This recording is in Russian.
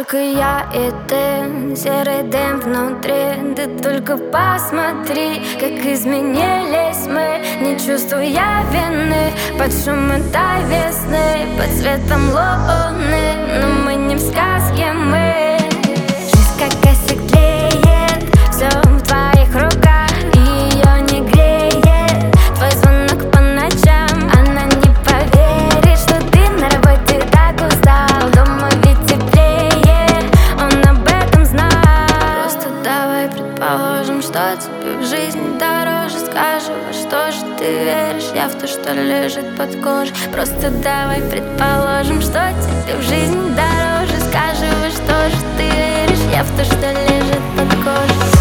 Только я и ты, серый дым внутри. Ты только посмотри, как изменились мы, не чувствуя вины, под шум этой весны, под светом луны. Но мы не в сказке, мы. Жизнь как косяк тлеет, все в твоих руках, и ее не греет твой звонок по ночам. Она не поверит, что ты на работе так устал, дома ведь теплее, он об этом знал. Просто давай предположим, что тебе в жизни дороже. Скажи, во что же ты веришь? Я в то, что лежит под кожей. Просто давай предположим, что тебе в жизни дороже. Скажи, во что же ты веришь? Я в то, что лежит под кожей.